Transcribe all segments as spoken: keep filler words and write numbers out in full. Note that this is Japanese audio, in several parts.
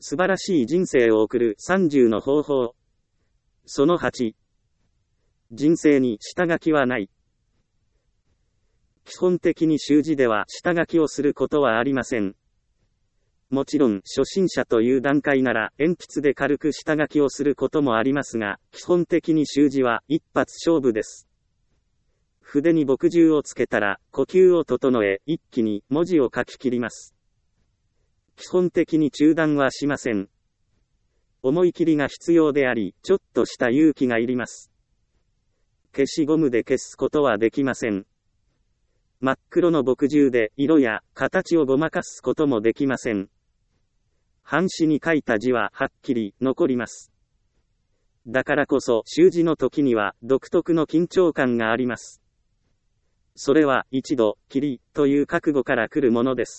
素晴らしい人生を送るさんじゅうの方法。そのはち。人生に下書きはない。基本的に習字では下書きをすることはありません。もちろん初心者という段階なら鉛筆で軽く下書きをすることもありますが、基本的に習字は一発勝負です。筆に墨汁をつけたら呼吸を整え、一気に文字を書き切ります。基本的に中断はしません。思い切りが必要であり、ちょっとした勇気がいります。消しゴムで消すことはできません。真っ黒の墨汁で色や形をごまかすこともできません。半紙に書いた字ははっきり残ります。だからこそ習字の時には独特の緊張感があります。それは一度きりという覚悟から来るものです。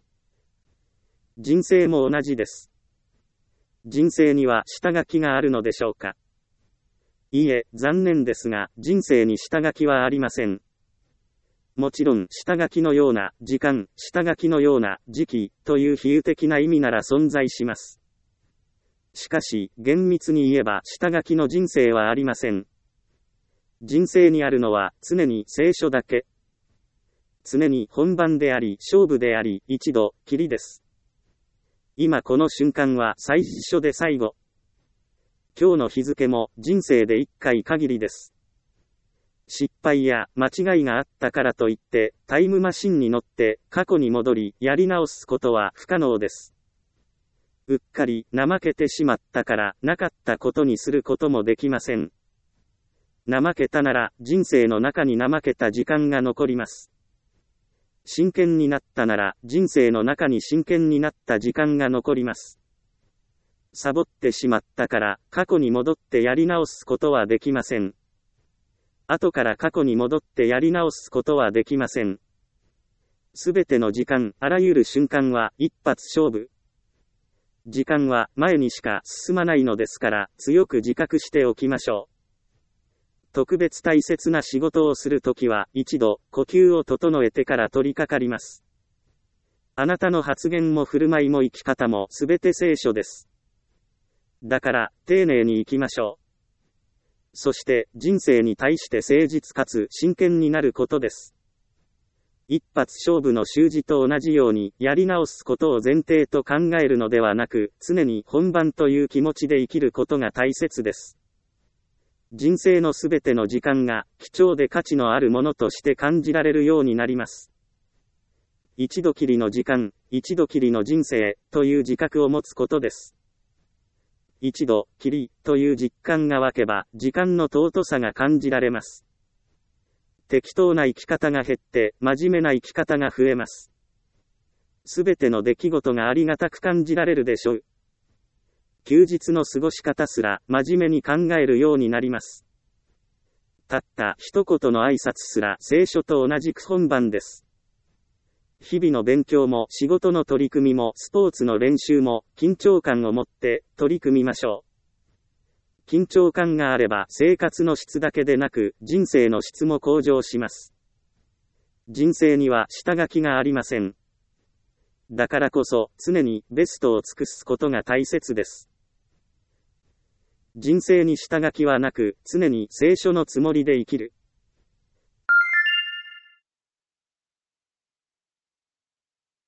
人生も同じです。人生には下書きがあるのでしょうか。いいえ、残念ですが、人生に下書きはありません。もちろん、下書きのような時間、下書きのような時期という比喩的な意味なら存在します。しかし、厳密に言えば下書きの人生はありません。人生にあるのは常に聖書だけ。常に本番であり、勝負であり、一度きりです。今この瞬間は最初で最後。今日の日付も人生で一回限りです。失敗や間違いがあったからといってタイムマシンに乗って過去に戻りやり直すことは不可能です。うっかり怠けてしまったからなかったことにすることもできません。怠けたなら人生の中に怠けた時間が残ります。真剣になったなら人生の中に真剣になった時間が残ります。サボってしまったから過去に戻ってやり直すことはできません。後から過去に戻ってやり直すことはできません。すべての時間、あらゆる瞬間は一発勝負。時間は前にしか進まないのですから強く自覚しておきましょう。特別大切な仕事をするときは一度呼吸を整えてから取り掛かります。あなたの発言も振る舞いも生き方もすべて聖書です。だから丁寧に生きましょう。そして人生に対して誠実かつ真剣になることです。一発勝負の習字と同じようにやり直すことを前提と考えるのではなく、常に本番という気持ちで生きることが大切です。人生のすべての時間が貴重で価値のあるものとして感じられるようになります。一度きりの時間、一度きりの人生という自覚を持つことです。一度きりという実感が湧けば時間の尊さが感じられます。適当な生き方が減って真面目な生き方が増えます。すべての出来事がありがたく感じられるでしょう。休日の過ごし方すら真面目に考えるようになります。たった一言の挨拶すら聖書と同じく本番です。日々の勉強も仕事の取り組みもスポーツの練習も緊張感を持って取り組みましょう。緊張感があれば生活の質だけでなく人生の質も向上します。人生には下書きがありません。だからこそ常にベストを尽くすことが大切です。人生に下書きはなく常に聖書のつもりで生きる。